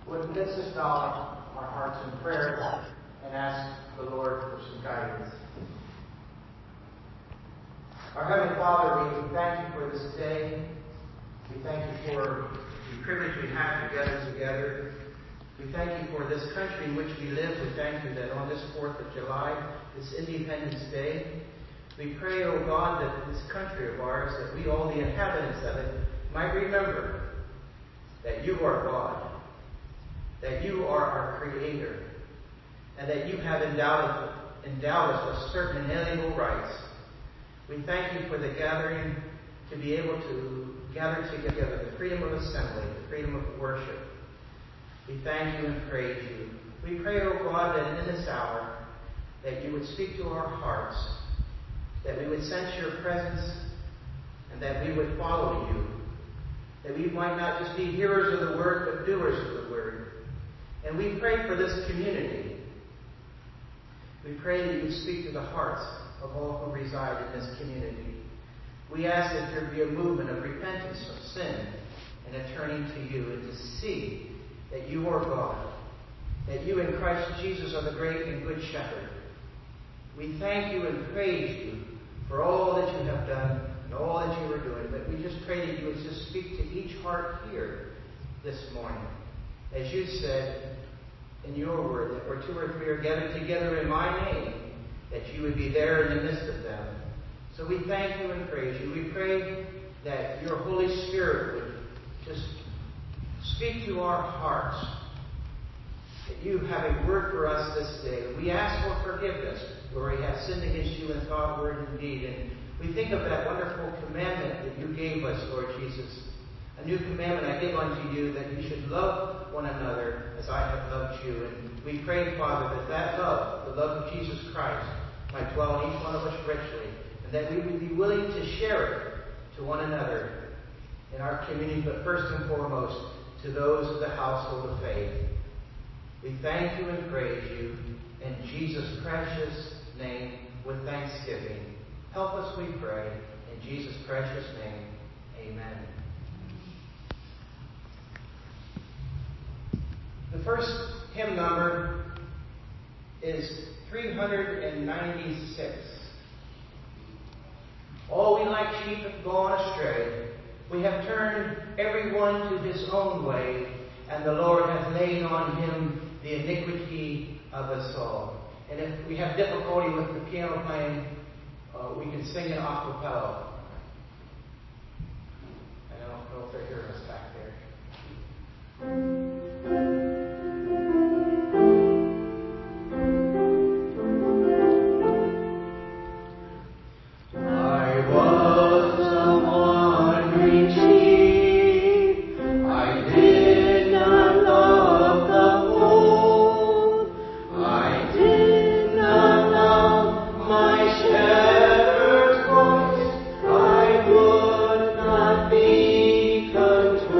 Let's just bow our hearts in prayer and ask the Lord for some guidance. Our Heavenly Father, we thank you for this day. We thank you for the privilege we have to gather together. We thank you for this country in which we live. We thank you that on this 4th of July, this Independence Day, we pray, O God, that this country of ours, that we, all the inhabitants of it, might remember that you are God, that you are our Creator, and that you have endowed us with certain inalienable rights. We thank you for the gathering, to be able to gather together, the freedom of assembly, the freedom of worship. We thank you and praise you. We pray, O God, that in this hour, that you would speak to our hearts, that we would sense your presence, and that we would follow you, that we might not just be hearers of the word, but doers of the word. And we pray for this community. We pray that you would speak to the hearts of all who reside in this community. We ask that there be a movement of repentance of sin and a turning to you, and to see that you are God, that you in Christ Jesus are the great and good shepherd. We thank you and praise you for all that you have done and all that you are doing. But we just pray that you would just speak to each heart here this morning. As you said in your word, that where 2 or 3 are gathered together in my name, that you would be there in the midst of them. So we thank you and praise you. We pray that your Holy Spirit would just speak to our hearts, that you have a word for us this day. We ask for forgiveness where we have sinned against you in thought, word, and deed. And we think of that wonderful commandment that you gave us, Lord Jesus. A new commandment I give unto you, that you should love one another as I have loved you. And we pray, Father, that love, the love of Jesus Christ, might dwell in each one of us richly, and that we would be willing to share it to one another in our community, but first and foremost, to those of the household of faith. We thank you and praise you in Jesus' precious name with thanksgiving. Help us, we pray, in Jesus' precious name. Amen. The first hymn number is 396. All we like sheep have gone astray. We have turned every one to his own way, and the Lord hath laid on him the iniquity of us all. And if we have difficulty with the piano playing, we can sing it a cappella. I don't know if they're hearing us back there. Control.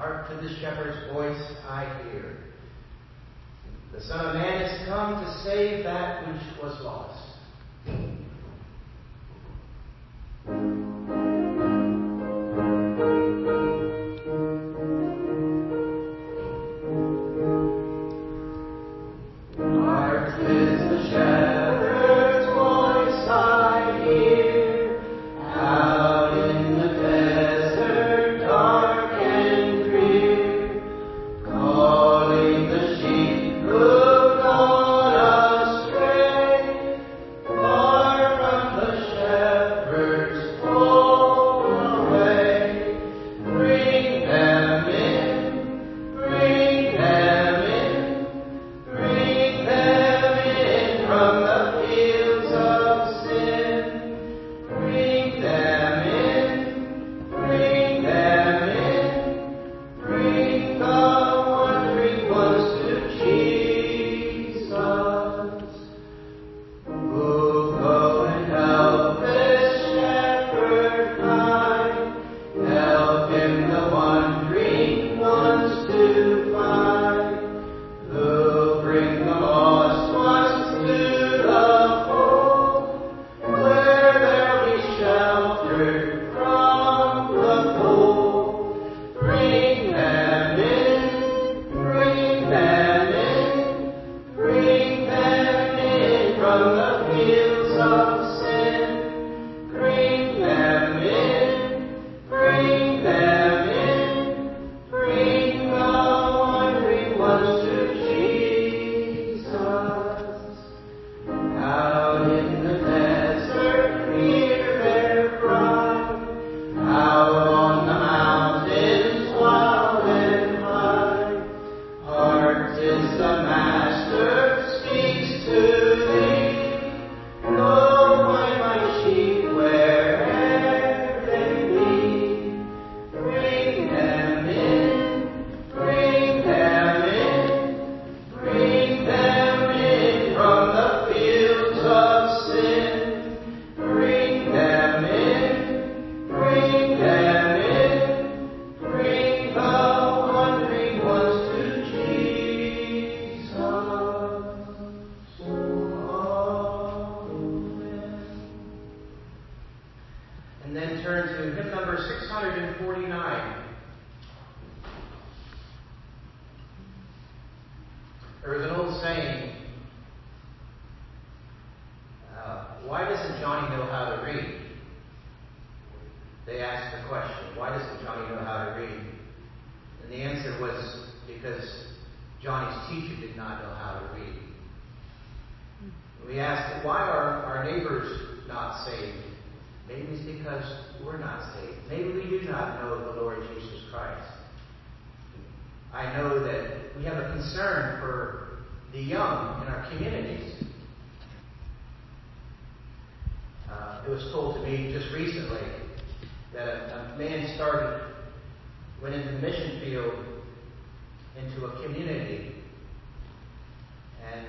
Hark to the shepherd's voice I hear. The Son of Man is come to save that which was lost. And then turn to hymn number 649. There was an old saying, why doesn't Johnny know how to read? They asked the question, why doesn't Johnny know how to read? And the answer was because Johnny's teacher did not know how to read. We asked, why are our neighbors not saved? Maybe it's because we're not saved. Maybe we do not know the Lord Jesus Christ. I know that we have a concern for the young in our communities. It was told to me just recently that a man went into the mission field into a community, and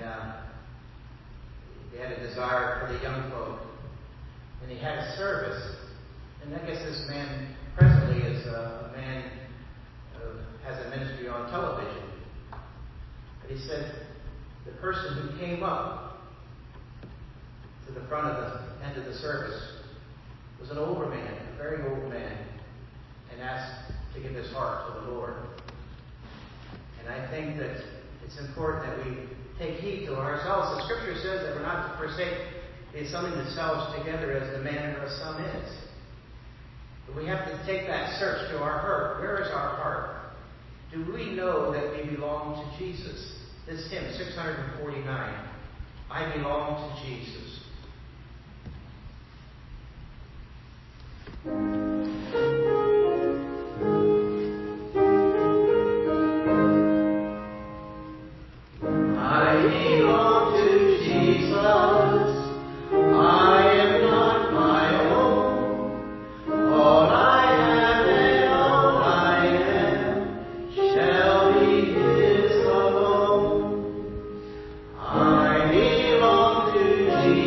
he had a desire for the young folk, and he had a service. And I guess this man presently is a man has a ministry on television. But he said the person who came up to the front of the end of the service was an older man, a very old man, and asked to give his heart to the Lord. And I think that it's important that we take heed to ourselves. The Scripture says that we're not to forsake the assembling themselves together as the manner of some is. But we have to take that search to our heart. Where is our heart? Do we know that we belong to Jesus? This hymn, 649, I belong to Jesus. I belong to Jesus.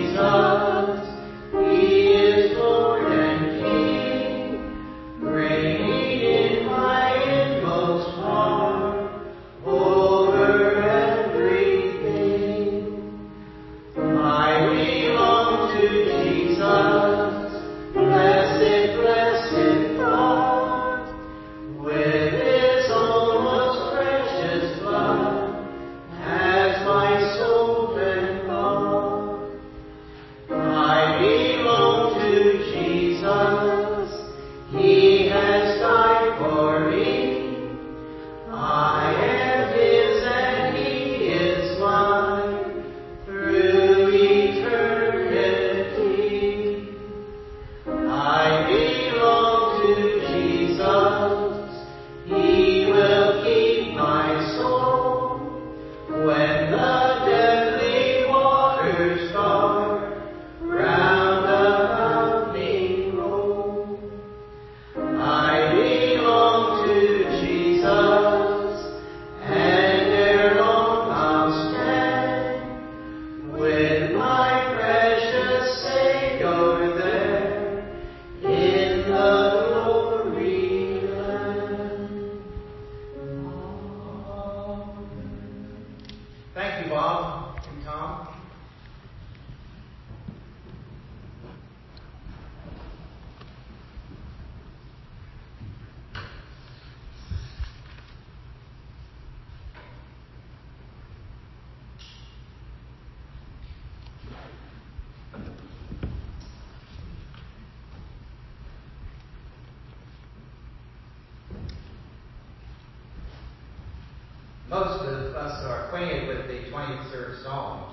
us are acquainted with the 23rd Psalm,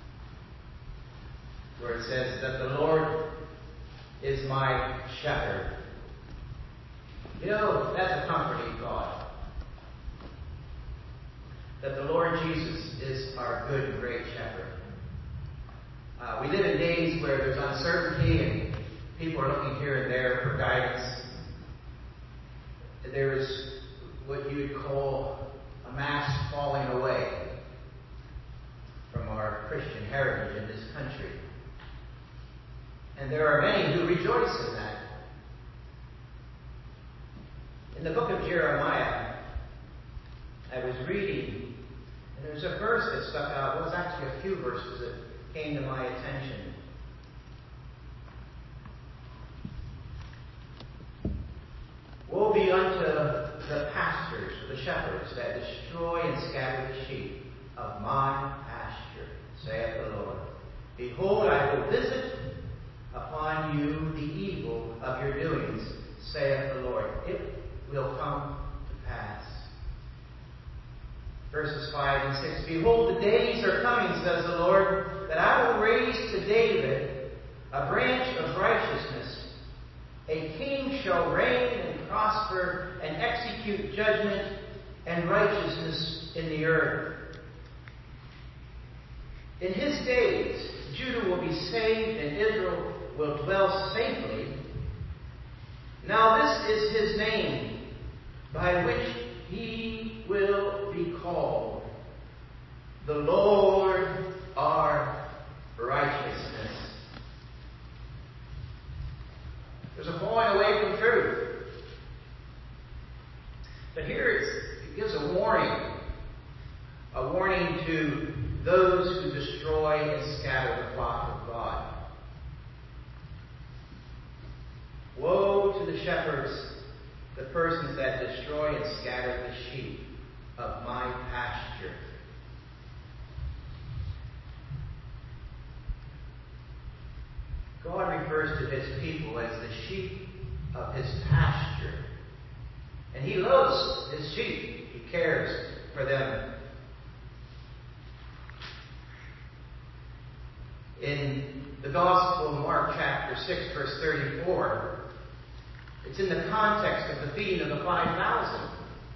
where it says that the Lord is my shepherd. You know, that's a comforting thought. That the Lord Jesus is our good and great shepherd. We live in days where there's uncertainty and people are looking here and there for guidance. There's what you would call a mask falling away from our Christian heritage in this country. And there are many who rejoice in that. In the book of Jeremiah, I was reading, and there's a verse that stuck out. Well, it was actually a few verses that came to my attention. Woe be unto the pastors, the shepherds, that destroy and scatter the sheep of my pasture, saith the Lord. Behold, I will visit upon you the evil of your doings, saith the Lord. It will come to pass. Verses 5 and 6. Behold, the days are coming, says the Lord, that I will raise to David a branch of righteousness. A king shall reign and prosper and execute judgment and righteousness in the earth. In his days, Judah will be saved and Israel will dwell safely. Now this is his name, by which he will be called, the Lord our righteousness. There's a falling away from truth. But here it gives a warning to those who destroy and scatter the flock of God. Woe to the shepherds, the persons that destroy and scatter the sheep of my pasture. God refers to his people as the sheep of his pasture. And he loves his sheep. He cares for them. In the Gospel of Mark chapter 6, verse 34, it's in the context of the feeding of the 5,000.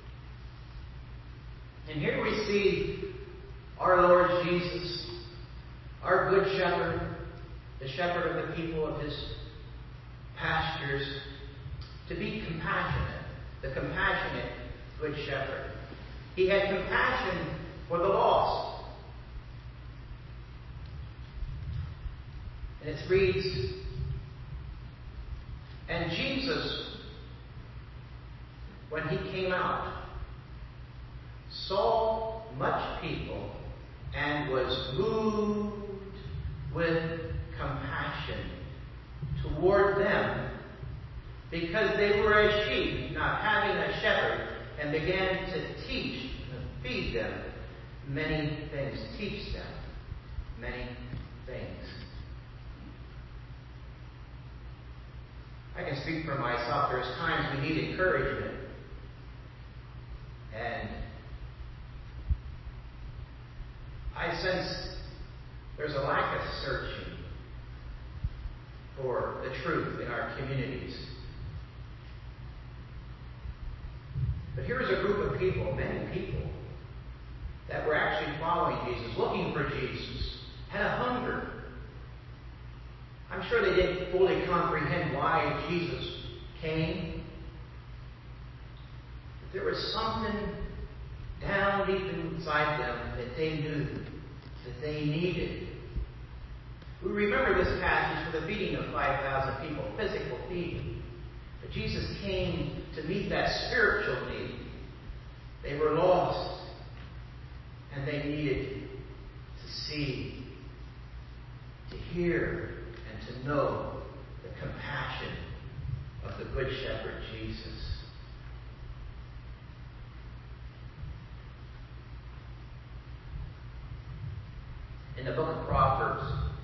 And here we see our Lord Jesus, our good shepherd, the shepherd of the people of his pastures, to be compassionate, the compassionate good shepherd. He had compassion for the lost. And it reads, and Jesus, when he came out, saw much people and was moved with compassion toward them, because they were as sheep, not having a shepherd, and began to teach and feed them many things. Teach them many things. I can speak for myself. There's times we need encouragement. And I sense there's a lack of searching for the truth in our communities. But here's a group of people, many people, that were actually following Jesus, looking for Jesus, had a hunger. I'm sure they didn't fully comprehend why Jesus came. But there was something down deep inside them that they knew, that they needed. We remember this passage for the feeding of 5,000 people, physical feeding. But Jesus came to meet that spiritual need. They were lost, and they needed to see, to hear, and to know the compassion of the Good Shepherd Jesus. In the book of Proverbs,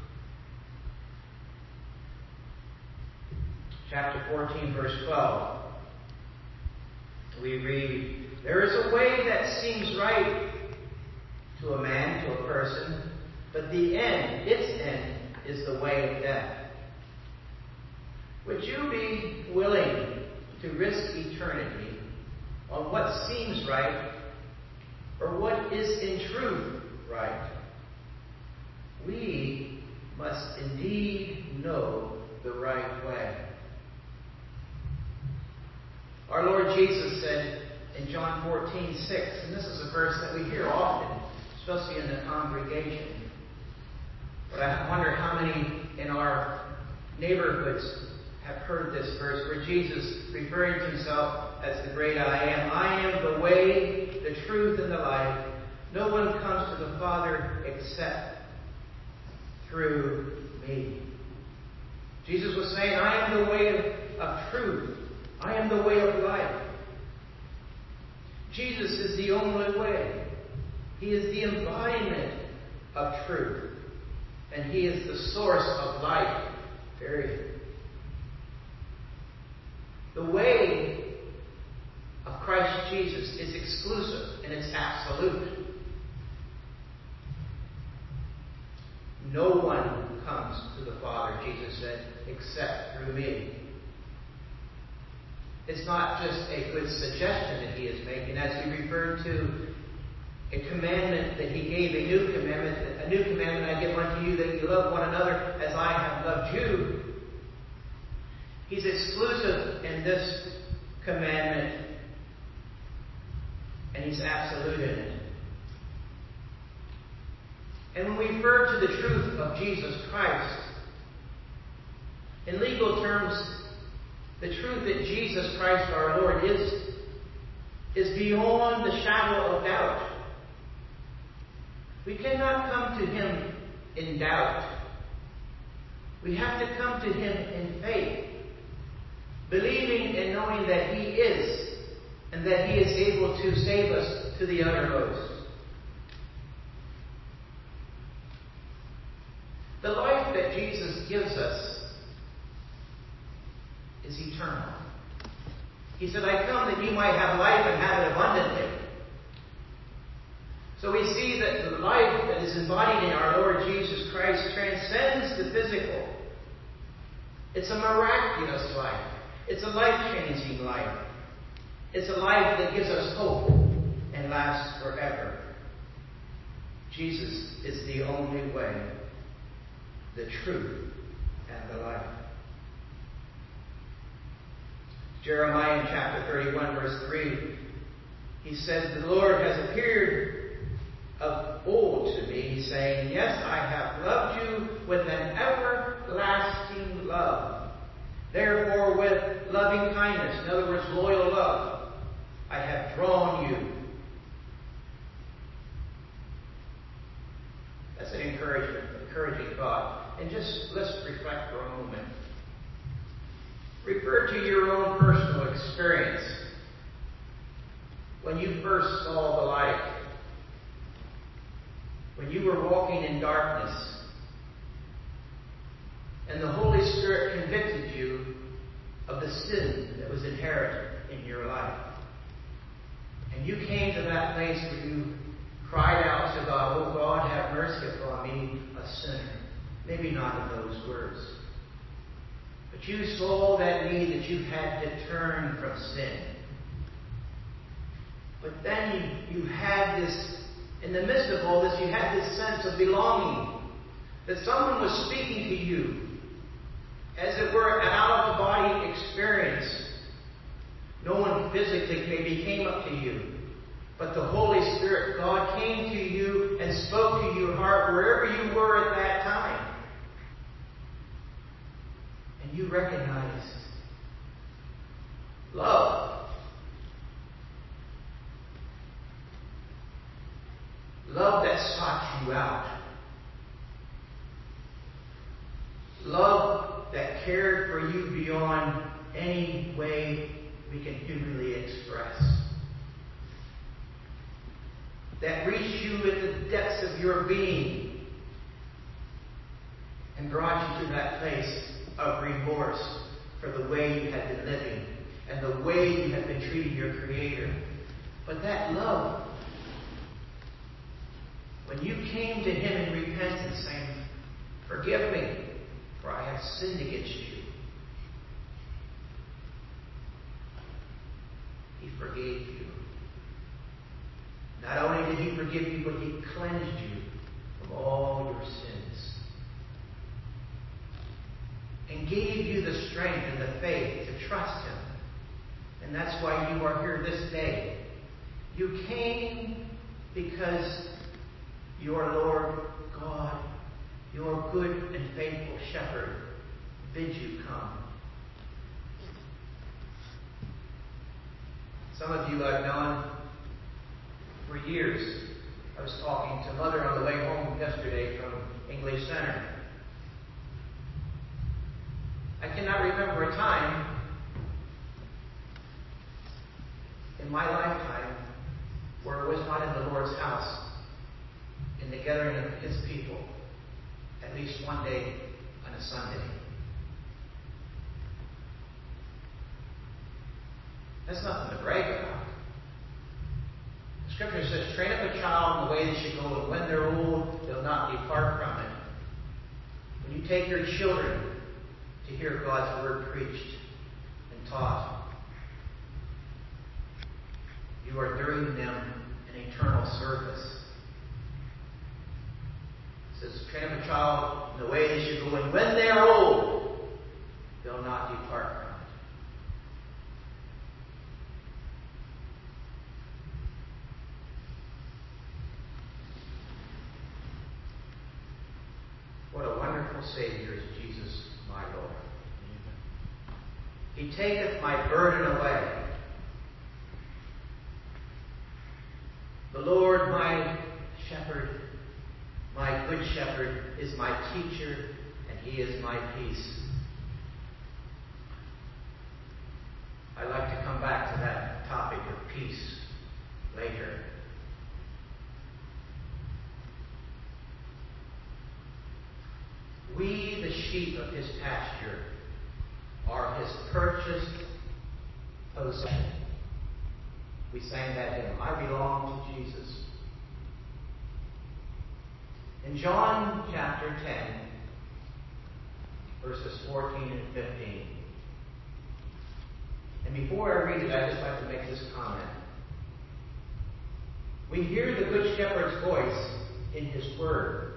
chapter 14, verse 12, we read, there is a way that seems right to a man, to a person, but the end, its end, is the way of death. Would you be willing to risk eternity on what seems right or what is in truth right? We must indeed know the right way. Our Lord Jesus said in John 14:6, and this is a verse that we hear often, especially in the congregation, but I wonder how many in our neighborhoods have heard this verse, where Jesus, referring to himself as the great I am the way, the truth, and the life. No one comes to the Father except through me. Jesus was saying, I am the way of truth. I am the way of life. Jesus is the only way. He is the embodiment of truth. And he is the source of life. Period. The way of Christ Jesus is exclusive and it's absolute. No one comes to the Father, Jesus said, except through me. It's not just a good suggestion that he is making, as we referred to a commandment that he gave, a new commandment I give unto you, that you love one another as I have loved you. He's exclusive in this commandment, and he's absolute in it. And when we refer to the truth of Jesus Christ, in legal terms, the truth that Jesus Christ our Lord is beyond the shadow of doubt. We cannot come to him in doubt. We have to come to him in faith, believing and knowing that he is, and that he is able to save us to the uttermost. The life that Jesus gives us is eternal. He said, I come that you might have life and have it abundantly. So we see that the life that is embodied in our Lord Jesus Christ transcends the physical. It's a miraculous life. It's a life-changing life. It's a life that gives us hope and lasts forever. Jesus is the only way, the truth, and the life. Jeremiah in chapter 31, verse 3, he said, the Lord has appeared of old to me, saying, yes, I have loved you with an everlasting love. Therefore, with loving kindness, in other words, loyal love, I have drawn you. That's an encouraging thought. And just let's reflect for a moment. Refer to your own personal experience when you first saw the light, when you were walking in darkness, and the Holy Spirit convicted you of the sin that was inherent in your life. And you came to that place where you cried out to God, oh God, have mercy upon me, a sinner. Maybe not in those words. But you saw that need that you had to turn from sin. But then you had this, in the midst of all this, you had this sense of belonging. That someone was speaking to you, as it were, an out-of-the-body experience. No one physically maybe came up to you, but the Holy Spirit, God, came to you and spoke to your heart wherever you were at that time. And you recognized love. Love that sought you out. Love that cared for you beyond any way we can humanly express. That reached you at the depths of your being and brought you to that place of remorse for the way you had been living and the way you had been treating your Creator. But that love when you came to him in repentance saying, "Forgive me, for I have sinned against you," he forgave you. Not only did he forgive you, but he cleansed you from all your sins and gave you the strength and the faith to trust him. And that's why you are here this day. You came because your Lord God, your good and faithful shepherd, bids you come. Some of you I've known for years. I was talking to Mother on the way home yesterday from English Center. I cannot remember a time in my lifetime where it was not in the Lord's house, in the gathering of his people, at least one day on a Sunday. That's nothing to brag about. The Scripture says, "Train up a child in the way they should go, and when they're old, they'll not depart from it." When you take your children to hear God's word preached and taught, you are doing them an eternal service. It says, "Train up a child in the way they should go, and when they're old, they'll not depart from it." What a wonderful Savior is Jesus, my Lord. He taketh my burden away. The Lord, my shepherd, my good shepherd, is my teacher, and he is my peace. I'd like to come back to that topic of peace later. We, the sheep of his pasture, are his purchased possession. We sang that hymn, "I belong to Jesus." In John chapter 10, verses 14 and 15. And before I read it, I'd just like to make this comment. We hear the Good Shepherd's voice in his word.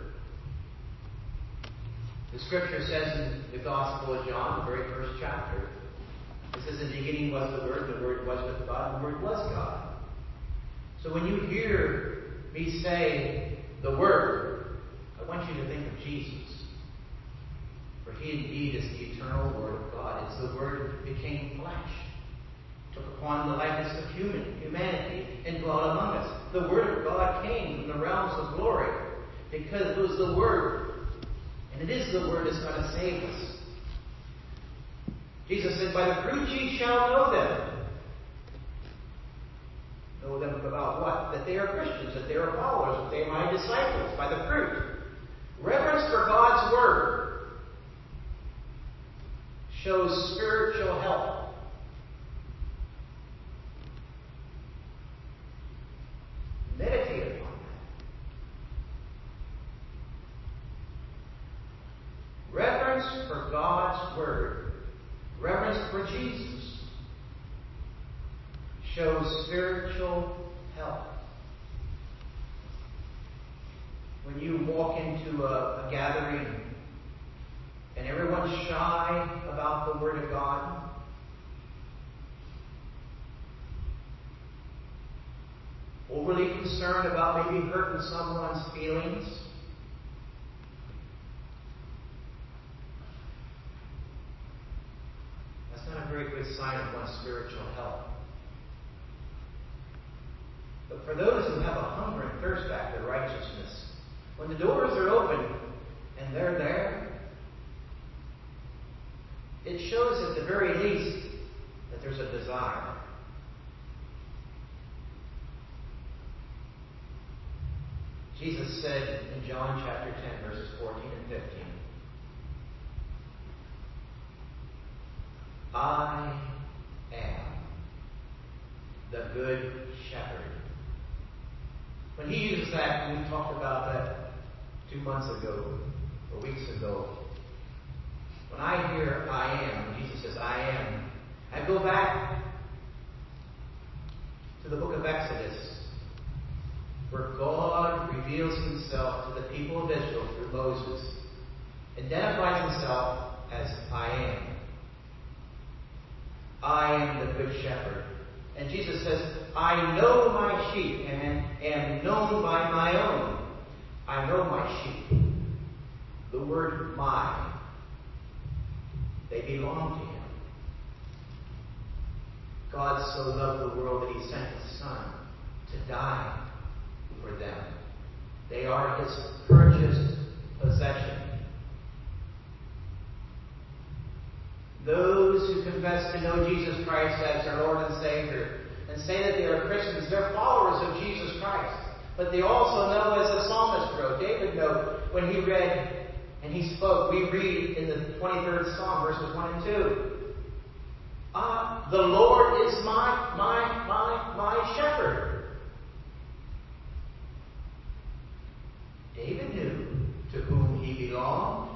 The Scripture says in the Gospel of John, the very first chapter, it says, "In the beginning was the Word was with God, and the Word was God." So when you hear me say the Word, I want you to think of Jesus. For he indeed is the eternal Word of God. It's the Word that became flesh, took upon the likeness of humanity, and dwelt among us. The Word of God came from the realms of glory, because it was the Word. And it is the Word that's going to save us. Jesus said, "By the fruit ye shall know them." Know them about what? That they are Christians, that they are followers, that they are my disciples. By the fruit. Reverence for God's Word shows spiritual health. Meditate upon that. Reverence for God's Word, reverence for Jesus, shows spiritual health. When you walk into a gathering and everyone's shy about the Word of God, overly concerned about maybe hurting someone's feelings, that's not a very good sign of one's spiritual health. But for those who have a hunger and thirst after righteousness, when the doors are open and they're there, it shows at the very least that there's a desire. Jesus said in John chapter 10, verses 14 and 15, "I am the good shepherd. When he uses that, and we talked about that 2 months ago, or weeks ago, when I hear I am, Jesus says I am, I go back to the book of Exodus, where God reveals himself to the people of Israel through Moses, identifies himself as I am. I am the good shepherd. And Jesus says, I know my sheep and am known by my own. I know my sheep. The word my, they belong to him. God so loved the world that he sent his Son to die for them. They are his purchased possession. Those who confess to know Jesus Christ as their Lord and Savior and say that they are Christians, they're followers of Jesus Christ. But they also know, as the psalmist wrote, David wrote, when he read and he spoke, we read in the 23rd Psalm, verses 1 and 2. The Lord is my shepherd. David knew to whom he belonged.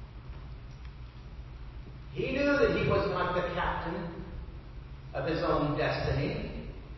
He knew that he was not the captain of his own destiny.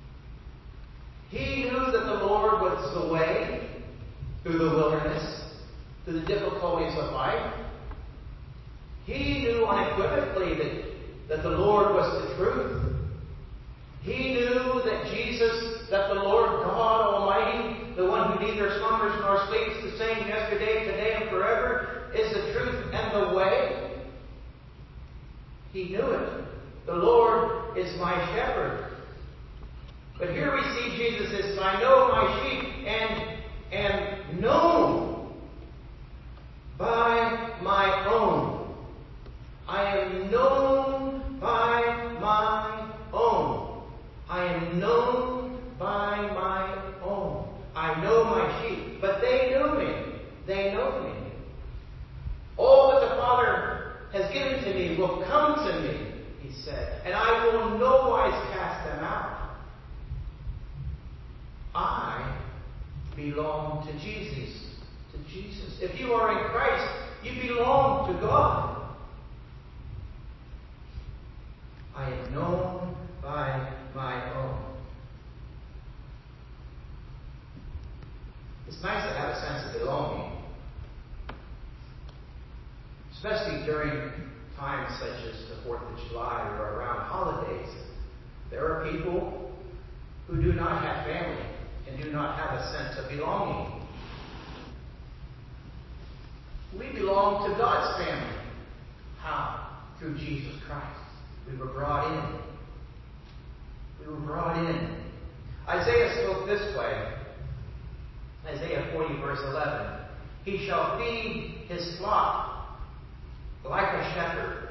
He knew that the Lord was the way through the wilderness, through the difficulties of life. He knew unequivocally that the Lord was the truth. He knew that the Lord God Almighty, the one who neither slumbers nor sleeps, the same yesterday, today, and forever, is the truth and the way. He knew it. The Lord is my shepherd. But here we see Jesus says, I know my sheep and am known by my own. I am known by my own. I am known by my own. I know my sheep, but they know me. They know me. All that the Father has given to me will come to me, he said, and I will no wise cast them out. I belong to Jesus. To Jesus. If you are in Christ, you belong to God. I am known by my own. It's nice to have a sense of belonging, especially during times such as the 4th of July or around holidays. There are people who do not have family and do not have a sense of belonging. We belong to God's family. How? Through Jesus Christ. We were brought in. We were brought in. Isaiah spoke this way. Isaiah 40, verse 11. He shall feed his flock like a shepherd.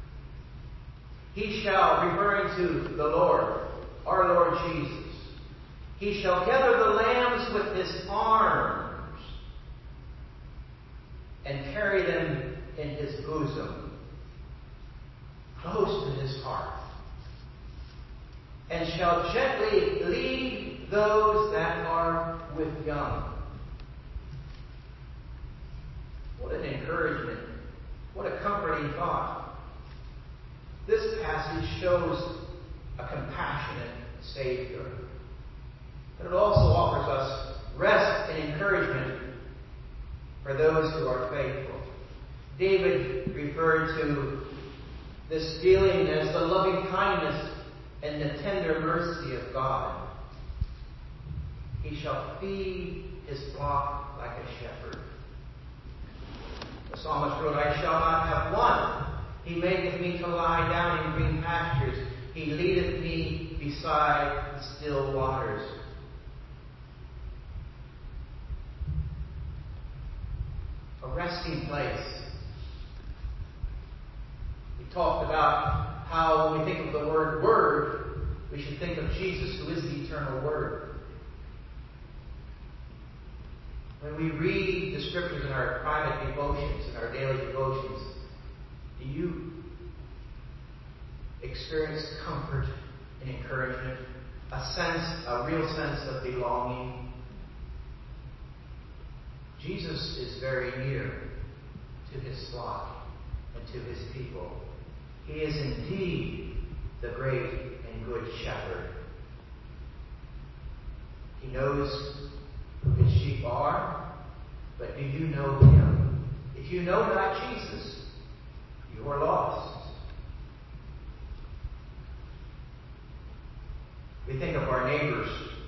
He shall, referring to the Lord, our Lord Jesus, he shall gather the lambs with his arms and carry them in his bosom, close to his heart, and shall gently lead those that are with young. What an encouragement. What a comforting thought. This passage shows a compassionate Savior. But it also offers us rest and encouragement for those who are faithful. David referred to this feeling as the loving kindness and the tender mercy of God. He shall feed his flock like a shepherd. The psalmist wrote, I shall not have want. He maketh me to lie down in green pastures. He leadeth me beside still waters. A resting place. We talked about how when we think of the word Word, we should think of Jesus, who is the eternal Word. When we read the Scriptures in our private devotions, in our daily devotions, do you experience comfort and encouragement, a real sense of belonging? Jesus is very near to his flock and to his people. He is indeed the great and good shepherd. He knows who his sheep are, but do you know him? If you know not Jesus, you are lost. We think of our neighbors.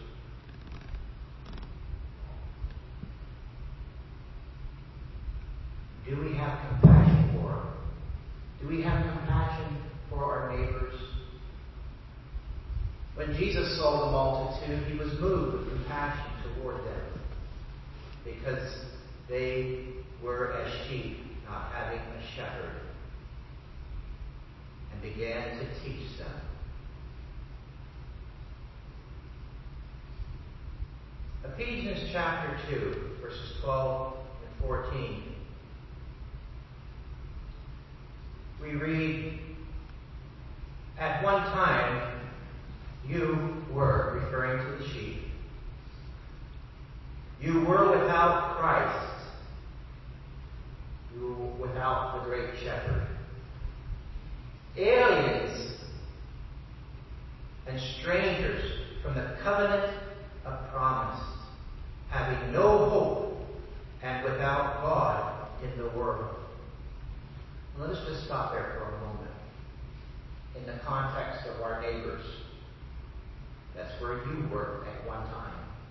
Do we have compassion for them? Do we have compassion for our neighbors? When Jesus saw the multitude, he was moved with compassion toward them because they were as sheep, not having a shepherd, and began to teach them. Ephesians chapter 2, verses 12 and 14. We read, "At one time you were," referring to the sheep, "you were without Christ. You were without the great shepherd. Aliens and strangers from the covenant of promise, having no hope and without God in the world." Let us just stop there for a moment. In the context of our neighbors, that's where you were at one time.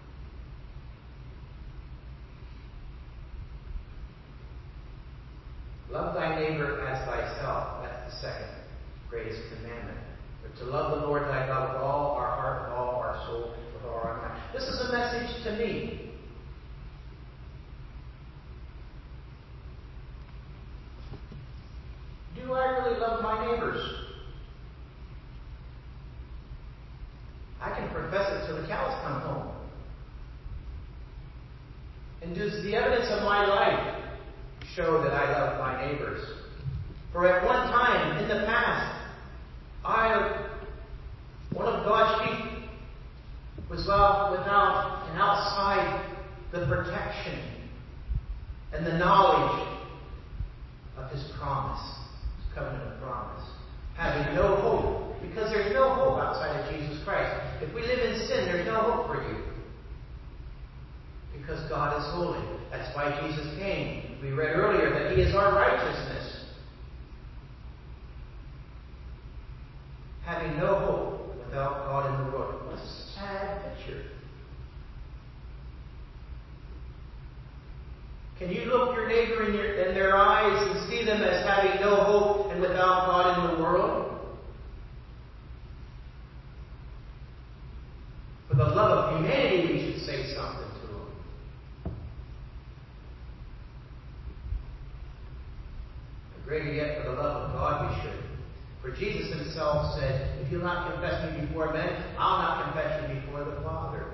Love thy neighbor as thyself. That's the second greatest commandment. But to love the Lord thy God with all our heart, with all our soul, with all our mind. This is a message to me. Do I really love my neighbors? I can profess it till the cows come home. And does the evidence of my life show that I love my neighbors? For at one time in the past, one of God's sheep, was without and outside the protection and the knowledge of his promise, his covenant of promise, having no hope, because there's no hope outside of Jesus Christ. If we live in sin, there's no hope for you, because God is holy. That's why Jesus came. We read earlier that he is our righteousness. Having no hope without God in the world. What a sad picture. Can you look your neighbor in their eyes and see them as having no hope and without God in the world? For the love of humanity, we should say something to them. But greater yet, for the love of God, we should. For Jesus himself said, "If you'll not confess me before men, I'll not confess you before the Father."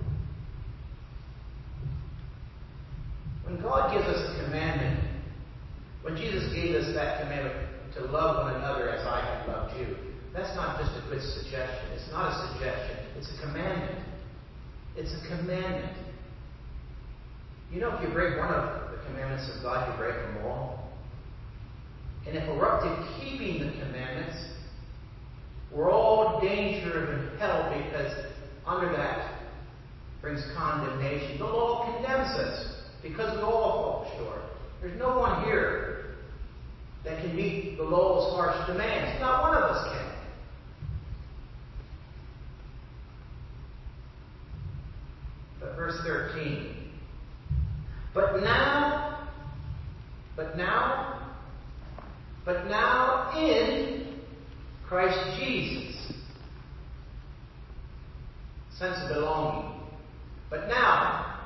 When God gives us a commandment, when Jesus gave us that commandment to love one another as I have loved you, that's not just a good suggestion. It's not a suggestion. It's a commandment. It's a commandment. You know, if you break one of the commandments of God, you break them all. And if we're up to keeping the commandments, we're all in danger of hell, because under that brings condemnation. The law condemns us because we all fall short. There's no one here that can meet the law's harsh demands. Not one of us can. But verse 13. But now in Christ Jesus. Sense of belonging. But now,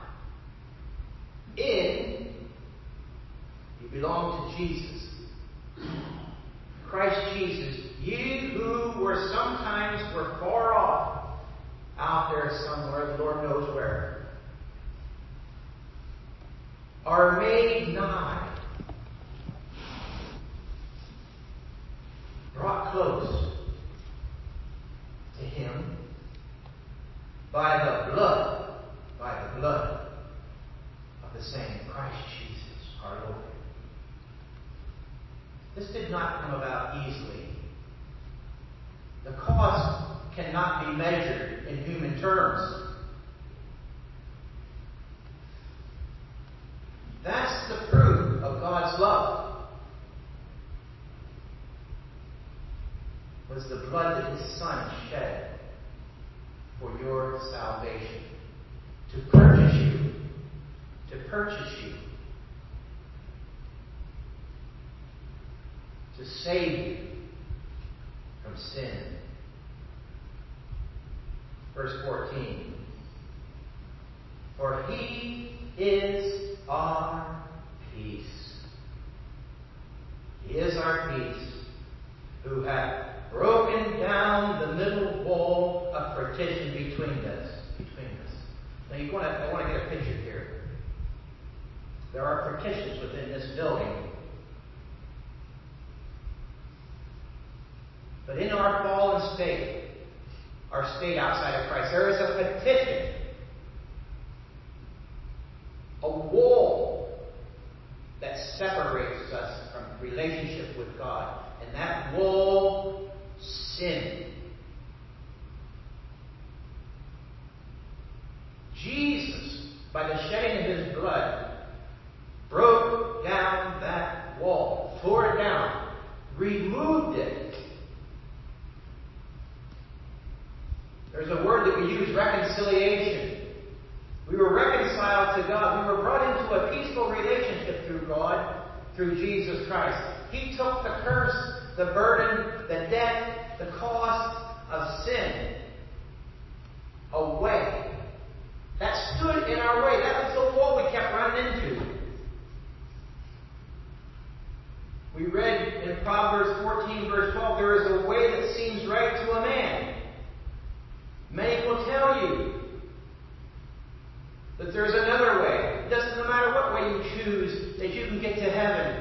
you belong to Jesus. Christ Jesus, ye who were sometimes far off, out there somewhere, the Lord knows where, are made nigh, brought close to him by the blood of the same Christ. This did not come about easily. The cost cannot be measured in human terms. That's the proof of God's love. Was the blood that His Son shed for your salvation. To purchase you. To purchase you. To save you from sin. Verse 14. For He is our peace. He is our peace, who hath broken down the middle wall of partition between us. Now I want to get a picture here. There are partitions within this building. But in our fallen state, our state outside of Christ, there is a petition, a wall that separates us from relationship with God. And that wall, sin. Jesus, by the shedding of His blood, broke down that wall, tore it down, removed it. There's a word that we use, reconciliation. We were reconciled to God. We were brought into a peaceful relationship through God, through Jesus Christ. He took the curse, the burden, the debt, the cost of sin away. That stood in our way. That was the wall we kept running into. We read in Proverbs 14, verse 12, there is a way that seems right to a man. Many will tell you that there's another way. It doesn't matter what way you choose, that you can get to heaven.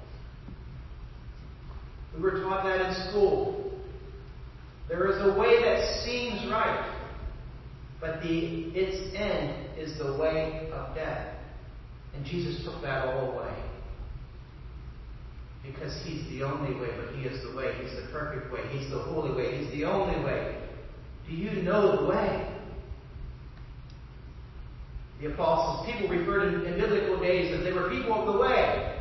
We were taught that in school. There is a way that seems right, but its end is the way of death. And Jesus took that all away. Because He's the only way, but He is the way. He's the perfect way. He's the holy way. He's the only way. Do you know the way? The apostles, people referred in biblical days that they were people of the way.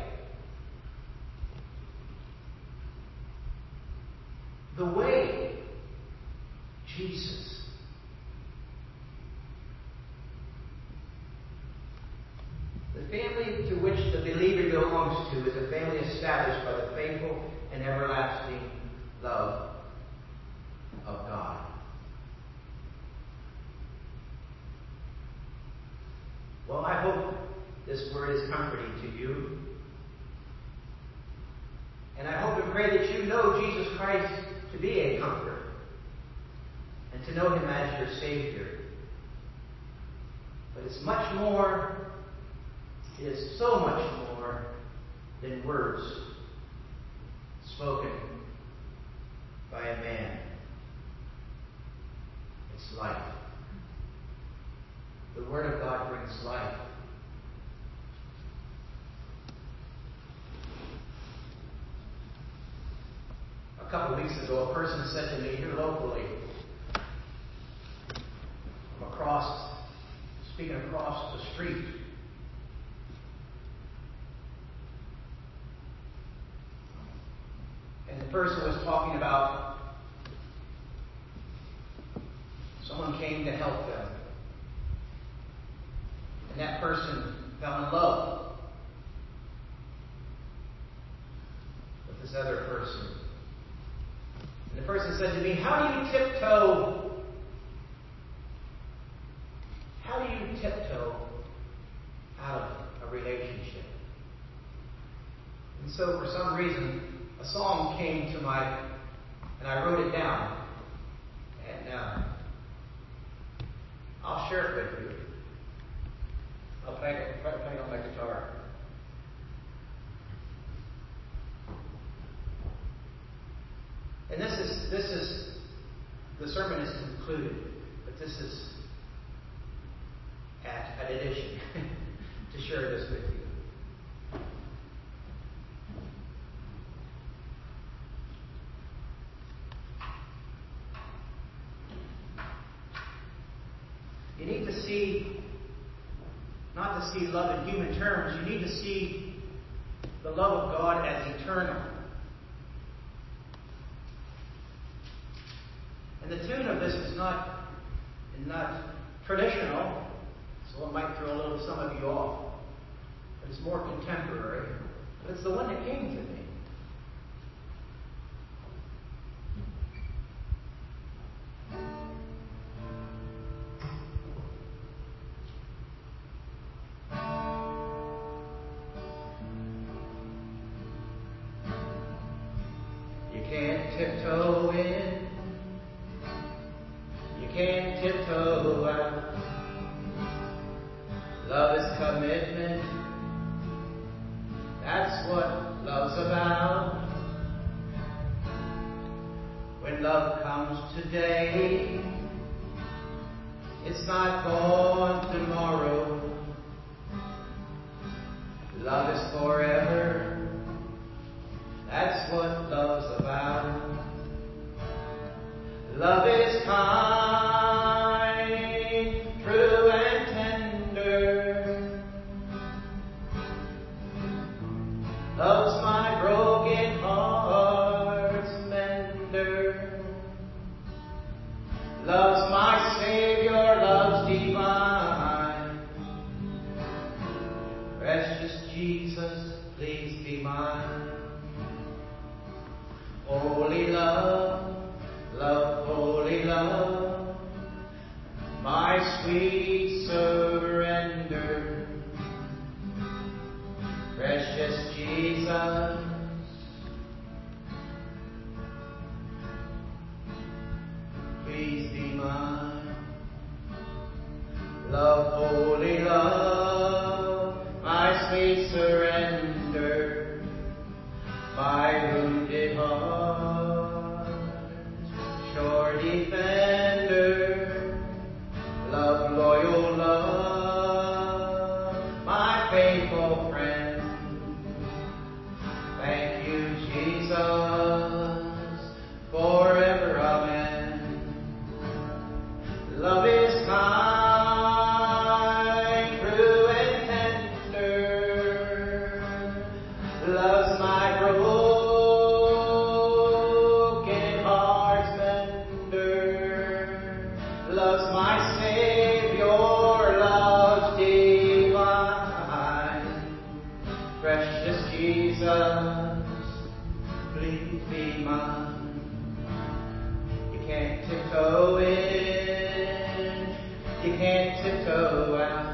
The way. Jesus. The family to which the believer belongs to is a family established by the faithful and everlasting love of God. Well, I hope this word is comforting to you. And I hope and pray that you know Jesus Christ to be a comfort and to know Him as your Savior. But it's much more, it is so much more than words spoken by a man. It's life. The Word of God brings life. A couple of weeks ago, a person said to me here locally, speaking across the street, and the person was talking about someone came to help them. And that person fell in love with this other person. And the person said to me, how do you tiptoe out of a relationship? And so for some reason, a song came to mind, and I wrote it down. And I'll share it with you. I'll try to play it on my guitar. And this is the sermon is concluded, but this is an addition to share this with you. need to see, not to see love in human terms, you need to see the love of God as eternal. And the tune of this is not traditional, so it might throw some of you off. But it's more contemporary. But it's the one that came to me. You can't tiptoe in. You can't tiptoe out. Love is commitment. That's what love's about. When love comes today, it's not gone tomorrow. Love is forever. That's what love's about. Love is kind, true and tender. Love's my broken heart's mender. Love's my Savior, love's divine. Precious Jesus, please be mine. Holy love, love, holy love, my sweet surrender. Precious Jesus, please be mine. Love, holy love, my sweet surrender, my wounded heart, sure defender. Love, loyal love, my faithful friend. Thank you, Jesus, forever, amen. Love is kind, true and tender. Love's my broken heart's mender. Love's my Savior, love's divine. Precious Jesus, please be mine. You can't tiptoe in, you can't tiptoe out.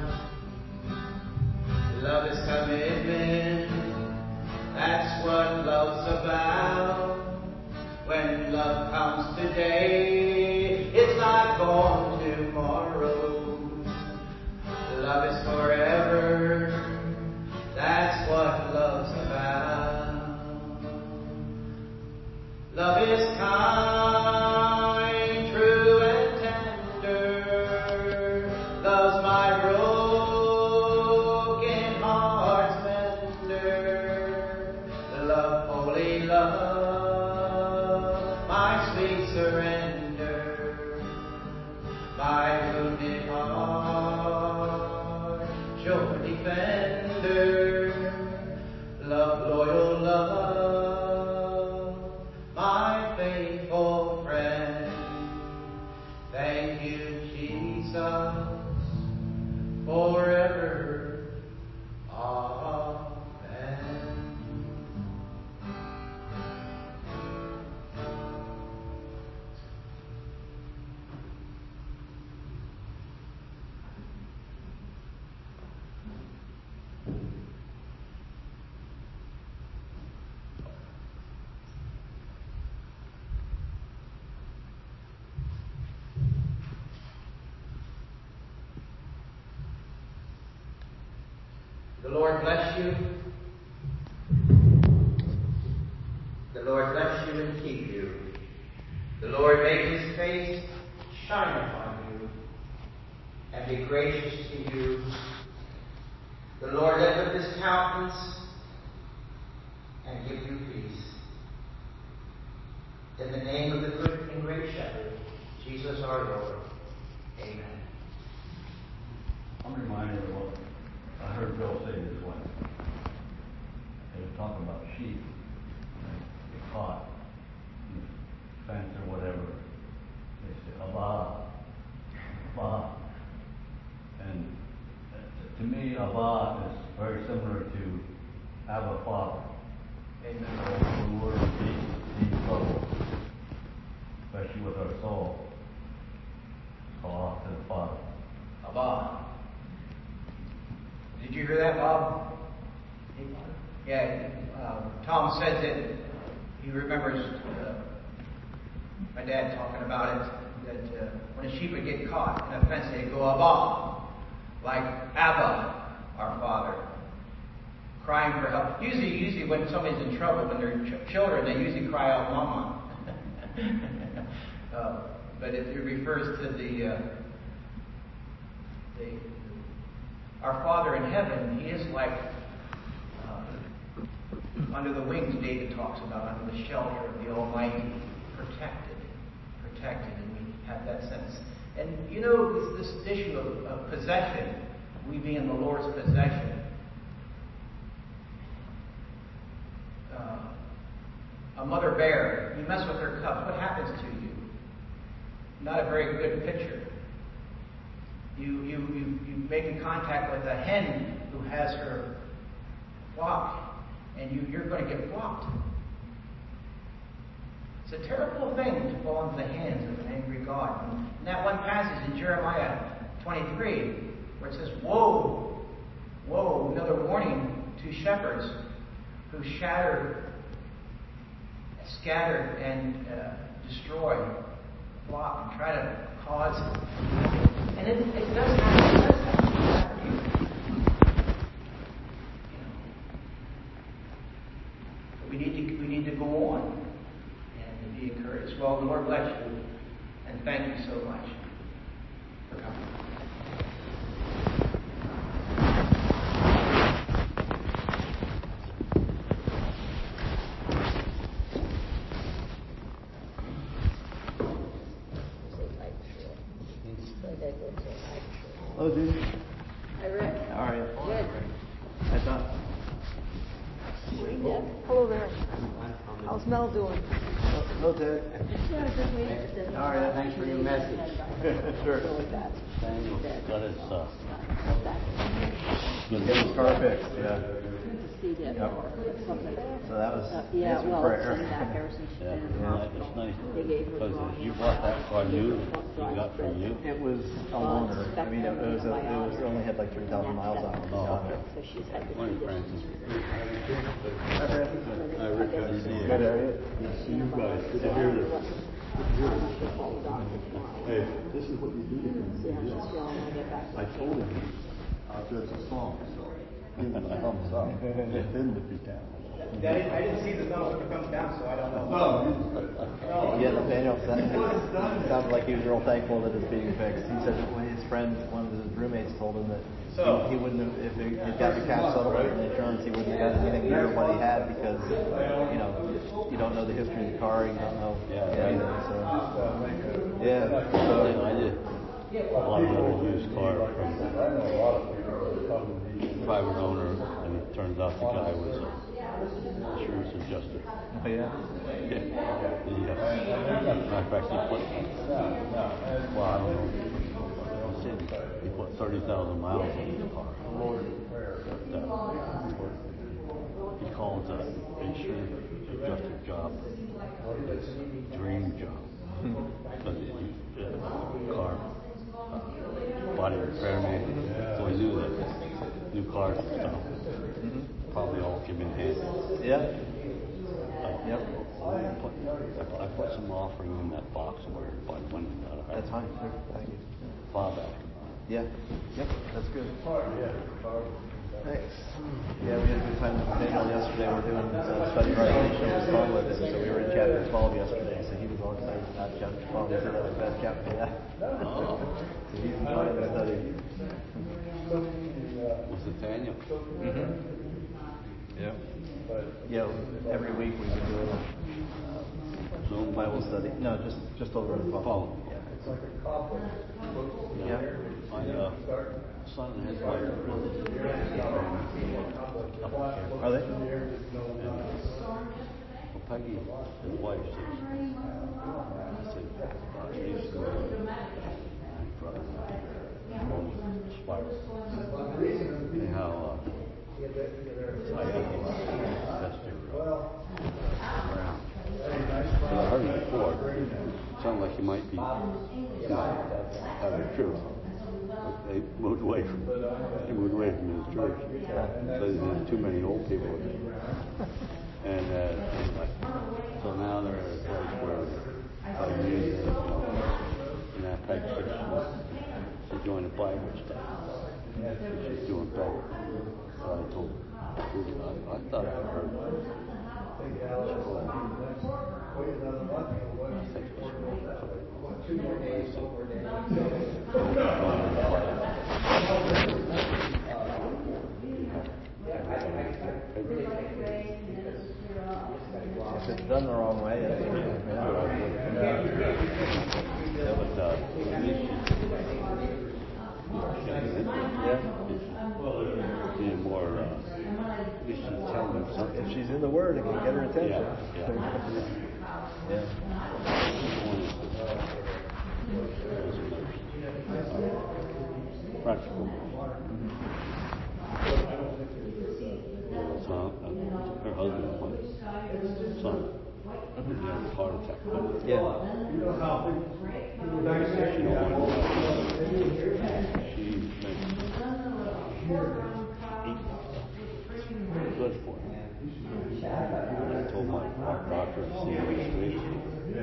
Love is commitment, that's what love's about. When love comes today, it's not gone tomorrow. Love is forever, that's what love's about. Love is kind, true and tender. Love's my broken heart's mender. Love, holy love, my sweet surrender, my wounded heart, sure defender. Love, loyal love, my faithful friend. Thank you, Jesus, forever. Amen. The Lord bless you. The Lord bless you and keep you. The Lord make his face shine upon you and be gracious to you. The Lord lift up his countenance and give you peace. In the name of the good and great shepherd, Jesus our Lord. Amen. caught in the fence or whatever, they say, Abba, Abba. And to me, Abba is very similar to Abba Father. Amen. The word deep trouble, especially with our soul, call off to the Father. Abba. Did you hear that, Bob? Yeah, Tom said that he remembers my dad talking about it, that when a sheep would get caught in a fence, they'd go Abba, like Abba, our Father, crying for help. Usually when somebody's in trouble, when they're children, they usually cry out, Mama. But it refers to the our Father in heaven. He is like under the wings, David talks about, under the shelter of the Almighty, protected, and we have that sense. And you know, this issue of possession, we being the Lord's possession. A mother bear, you mess with her cubs, what happens to you? Not a very good picture. You make contact with a hen who has her flock, and you're going to get flocked. It's a terrible thing to fall into the hands of an angry God. And that one passage in Jeremiah 23, where it says, Woe, woe, another warning to shepherds who scattered and destroy the flock and try to cause. And it does happen. But we need to go on and be encouraged. Well, the Lord bless you, and thank you so much for coming. Oh, dude. Hi, Rick. How are you? Good. Hi, Tom. Hello there. How's Mel doing? Hello, Ted. Yeah, good week. How are you? Thanks for your message. Sure. Really bad. Daniel got his car fixed, yeah. Good to see that. Yep. Something. So that was Yeah, answered well, prayer. it's back ever since she's Yeah, been in the yeah, hospital. it's nice. They gave her Because wrong you bought that car new, you got from you. It was a loaner. I mean, it only had like 3,000 miles on it. Oh, okay. So she's had to Morning, do this. Francis. Hi, Francis. Hi, Rick. How do you do? Good, how are you? Good to see you guys. Good to hear this. Hey, this is what you do. Yeah, she's feeling when I get back. I told him there's a song, so give him a thumbs up. Then if he can. I didn't see the thumbs down, so I don't know. No, Yeah, Nathaniel sounded like he was real thankful that it's being fixed. He said that when his friend, one of his roommates, told him that he wouldn't have, if it had gotten a cash settlement and insurance, he wouldn't have gotten anything near what he had because, you know, you don't know the history of the car, you don't know anything. So, yeah. So, I did a lot of used car from private owner, and it turns out the guy was a insurance adjuster. oh, yeah. Matter of fact, he put, well, I don't know, he said he put 30,000 miles on the car. But he calls an insurance adjuster job his dream job. Because the car body repairman, so he knew that new cars and stuff probably all came in handy. Yeah. Yep. I put some offering in that box where everybody went and got a That's fine. Thank you. file back. Yeah. Yep. That's good. Thanks. Yeah, we had a good time with Daniel yesterday. We're doing study Revelation of Song with him. So we were in chapter 12 yesterday. So he was all excited about chapter 12. He said that was the best chapter yet. Oh. So he's enjoying the study. Was it Daniel? Mm-hmm. Yeah. Yeah, every week we've been doing Zoom Bible study. No, just over the phone. Phone. Yeah. My son and his wife are Are they? Well, Peggy, his wife, says, she's going from Spiral. Anyhow, I think he's Chester Brown. But I heard it before. It sounded like he might be telling the truth. But they moved away from his church. So there's too many old people. And so now they're at a place where they use it in that type of system to join the Bible stuff. She's doing better. So I told her, I thought I heard it. I think it If it's done the wrong way, it's being more, at least she's telling them something. if she's in the Word, it can get her attention. Practical. So, her husband, son, he had a heart attack. Yeah. She don't want to. She good for him. I told my doctor to see him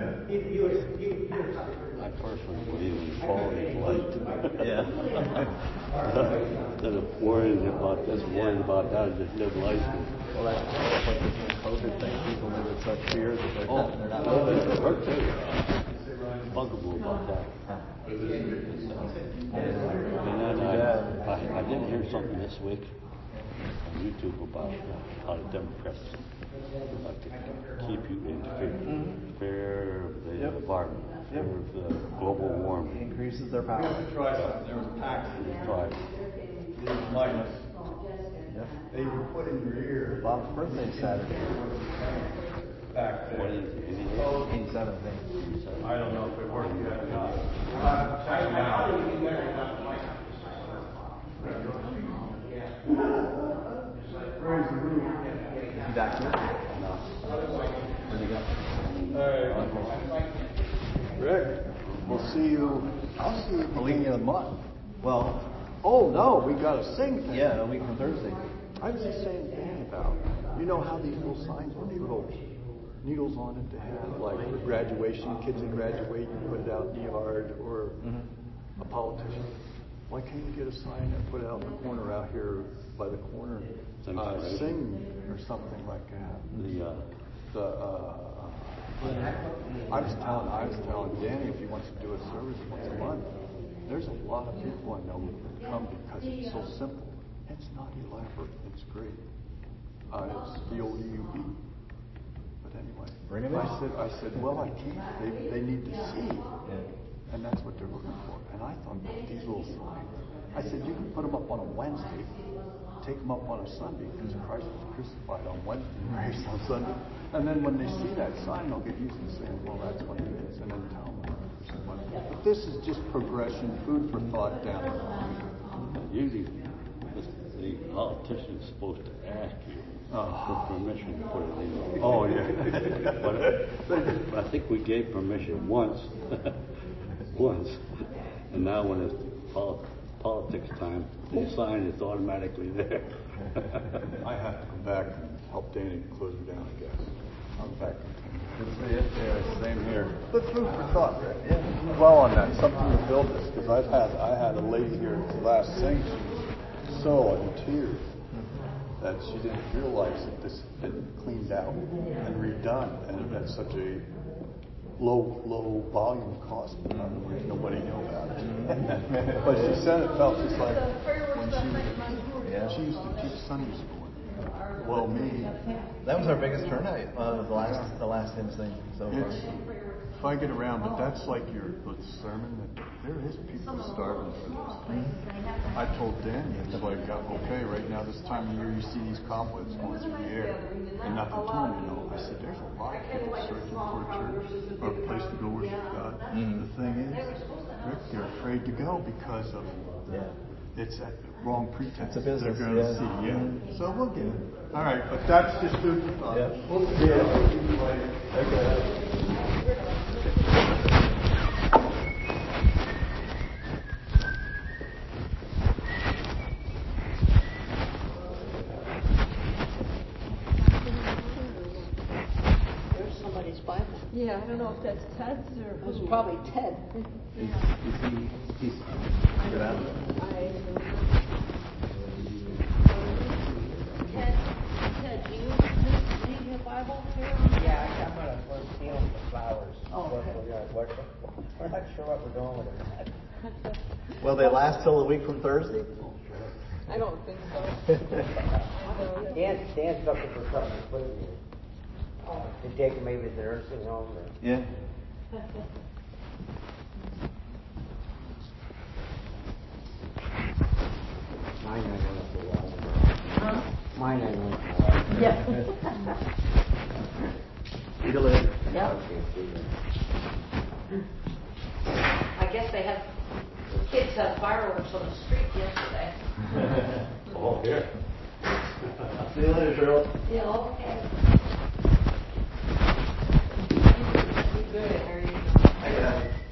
I personally believe in the quality of life. Yeah. Instead of worrying about this, worrying about that, just live life. Well, that's like the COVID thing. People live in such fear that they're not living. It hurt too. Bugaboo about that. And then I did hear something this week on YouTube about how the Democrats like to keep you in fear of the environment, fear of the global warming. Increases their power. Try something. There was a tax. Right. Minus. They were put in your ear. Bob's birthday Saturday. Back What there. is it? 87, I think. I don't know if it worked yet or not. Where's the room? Is he back here? No. Where'd he go? All right. Rick, we'll see you. I'll see you at the beginning of the month. Well, Oh, no, we got a sing thing. yeah, a week from Thursday. I was just saying thing about, you know how these little signs with little needles on it to have, like, for graduation, kids that graduate, you put it out in the yard, or a politician. Why can't you get a sign and put it out in the corner out here by the corner? Sing or something like that. I was telling Danny if he wants to do a service once a month. There's a lot of people I know who come because it's so simple. It's not elaborate. It's great. It's the old EUB. But anyway, Bring 'em in. I said, well, I can't. They need to see. And that's what they're looking for. And I thought about these little signs. I said, you can put them up on a Wednesday, take them up on a Sunday, because Christ was crucified on Wednesday and raised on Sunday. And then when they see that sign, they'll get used to saying, well, that's what it is. And then tell them. But this is just progression, food for thought down the line. Usually, the politician's supposed to ask you for permission to put it in. Oh, yeah. But I think we gave permission once. And now when it's politics time, the sign is automatically there. I have to come back and help Danny close it down, I guess. I'm back. Good to see you. Yeah, same here. But food for thought, Rick. Yeah. Dwell on that. Something to build this, because I had a lady here at the last thing. She was so in tears that she didn't realize that this had been cleaned out and redone, and it had such a low volume cost. Nobody knew about it. But she said it felt just like when she used to teach Sunday school. well, me, That was our biggest turnout. The last hymn thing so far. if I get around, but that's like your sermon. That there is people starving for this. Mm-hmm. I told Danny, it's like, okay, right now this time of year you see these complex going through the air, and nothing to them, you know. I said, there's a lot of people searching for a church or a place to go worship God. Mm-hmm. The thing is, Rick, they're afraid to go because of it's at the wrong pretense. It's a business. They're going to see, Mm-hmm. So we'll get it. All right, but that's just food for thought. Yeah. We'll see you. Okay. There's somebody's Bible. Yeah, I don't know if that's Ted's or It was who. probably Ted. He's get out. Ted, do you leave your Bible here? Yeah, I'm going to steal the flowers. Oh, okay. We're not sure what we're doing with them. Will they last till a week from Thursday? I don't think so. Dan's looking for something to put in here. To take them maybe to the nursing home. Or... Yeah. Mine I know for a while. Mine I know for a while. Yeah. See you later. Yeah. I guess they had kids had fireworks on the street yesterday. Oh, here. See you later, Cheryl. Yeah, okay. Good, how are you? I got it.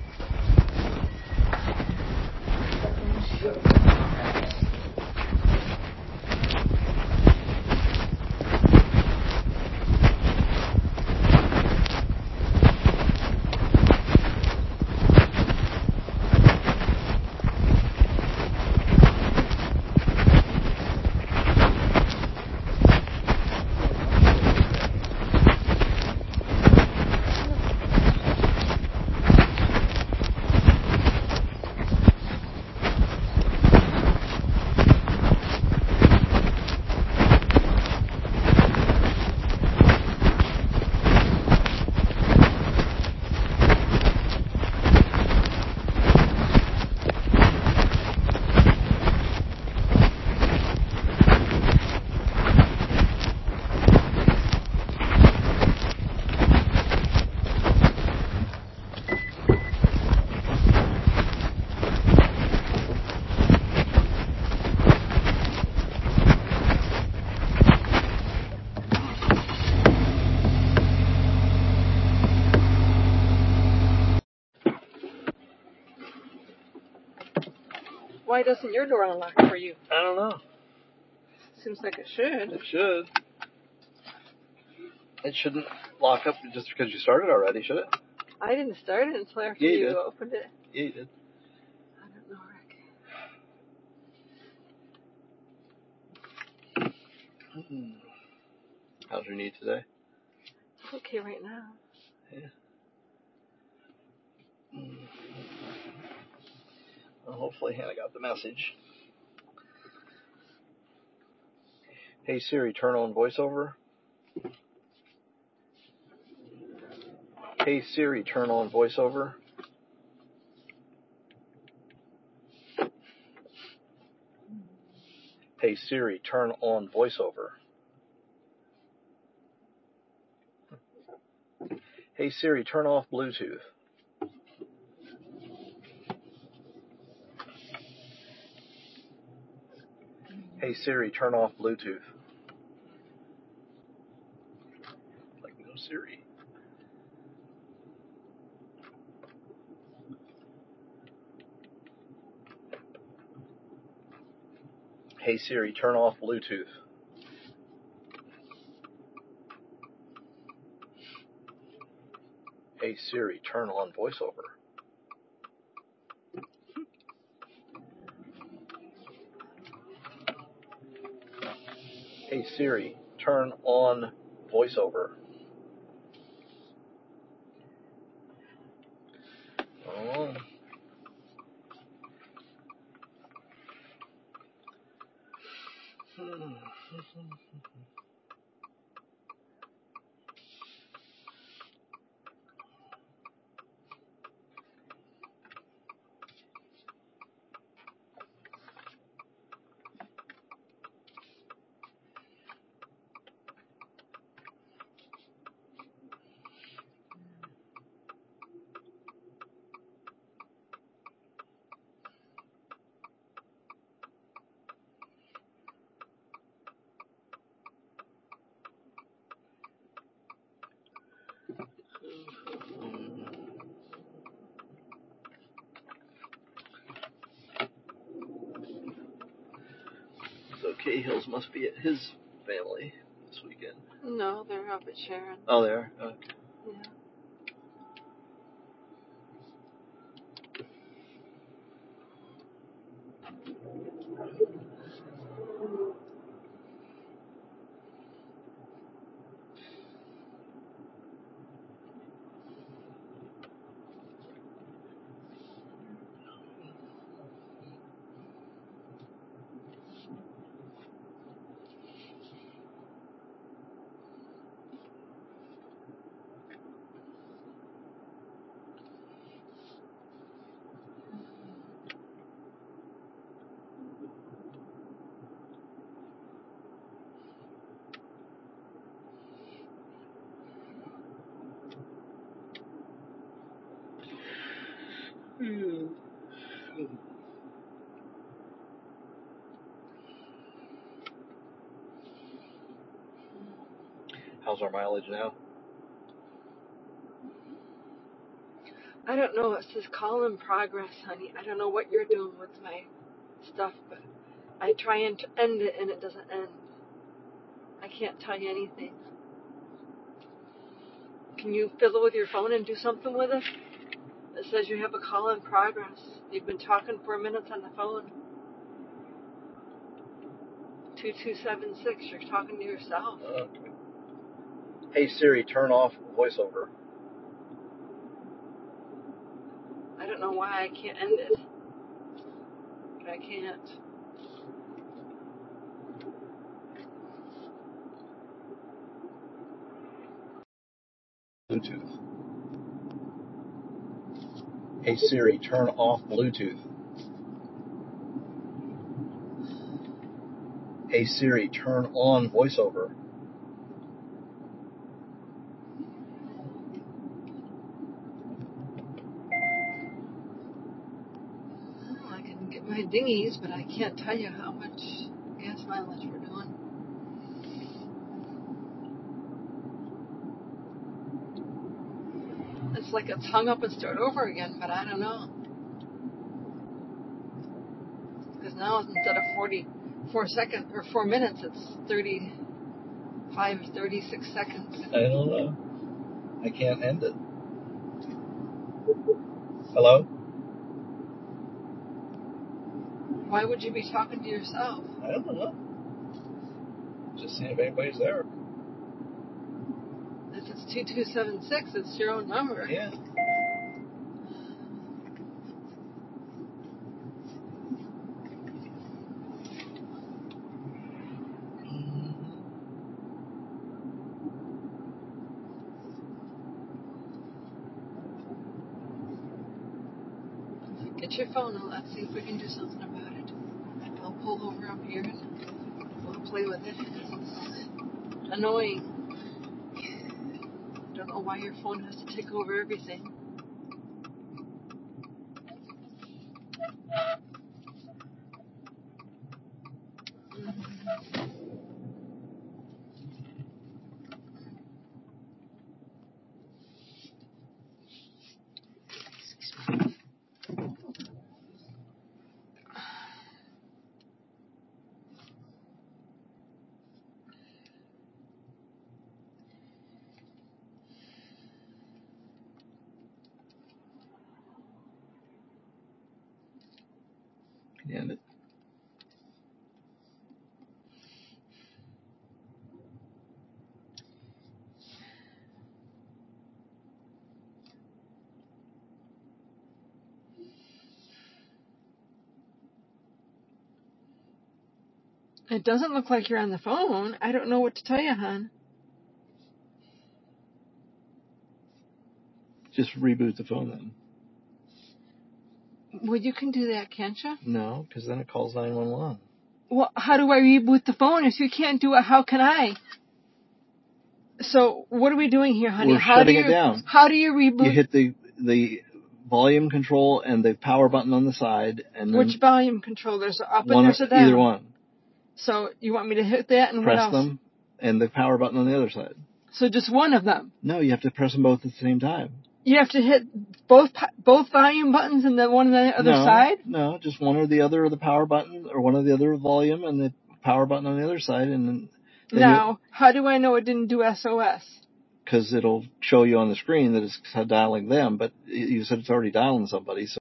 Why doesn't your door unlock for you? I don't know. Seems like it should. It should. It shouldn't lock up just because you started already, should it? I didn't start it until after Yeah, you you did. opened it. Yeah, you did. I don't know, Rick. How's your knee today? It's okay right now. Yeah. Well, hopefully Hannah got the message. Hey Siri, turn on voiceover. Hey Siri, turn on voiceover. Hey Siri, turn on voiceover. Hey Siri, turn off Bluetooth. Hey Siri, turn off Bluetooth. Like no Siri. Hey Siri, turn off Bluetooth. Hey Siri, turn on voiceover. Hey Siri, turn on voiceover. Oh. Cahills must be at his family this weekend. No, they're up at Sharon. Oh, they are? Okay. Yeah. How's our mileage now? I don't know. It says call in progress, honey. I don't know what you're doing with my stuff, but I try and end it and it doesn't end. I can't tell you anything. Can you fiddle with your phone and do something with it? It says you have a call in progress. You've been talking for minutes on the phone. 2276. You're talking to yourself. Okay. Hey Siri, turn off voiceover. I don't know why I can't end it, but I can't. Bluetooth. Hey Siri, turn off Bluetooth. Hey Siri, turn on voiceover. Well, I can get my dinghies, but I can't tell you how much gas mileage we're doing. It's like it's hung up and start over again, but I don't know. Because now instead of 4 minutes, it's 36 seconds. I don't know. I can't end it. Hello? Why would you be talking to yourself? I don't know. Just seeing if anybody's there. If it's 2276, it's your own number. Yeah. Get your phone and let's see if we can do something about it. I'll pull over up here and we'll play with it. It's annoying. I don't know why your phone has to take over everything. Can you end it? It doesn't look like you're on the phone. I don't know what to tell you, hon. Just reboot the phone then. Well, you can do that, can't you? No, because then it calls 911. Well, how do I reboot the phone? If you can't do it, how can I? So, what are we doing here, honey? We're shutting it down. How do you reboot? You hit the volume control and the power button on the side, and then Which volume control? There's a up and one, there's a down. either one. So, you want me to hit that and Press what else? them, and the power button on the other side. So, just one of them? No, you have to press them both at the same time. You have to hit both volume buttons and the one on the other side? No, just one or the other of the power button, or one or the other of volume, and the power button on the other side, and then Now, how do I know it didn't do SOS? Because it'll show you on the screen that it's dialing them, but you said it's already dialing somebody. So